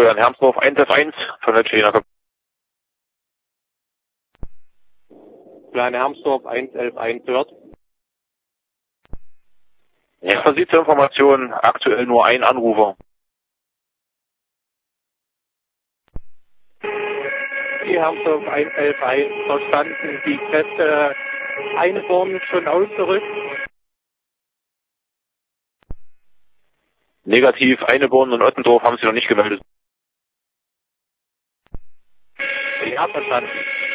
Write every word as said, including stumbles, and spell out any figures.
Florian Hermsdorf, eins F eins von der China. Florian Hermsdorf, eins elf eins hört. Ja, man sieht zur Information aktuell nur ein Anrufer. Die Hermsdorf eins elf eins verstanden. Die Kräfte Eineborn schon ausgerückt. Negativ, Eineborn und Ottendorf haben sie noch nicht gemeldet. Ja, verstanden.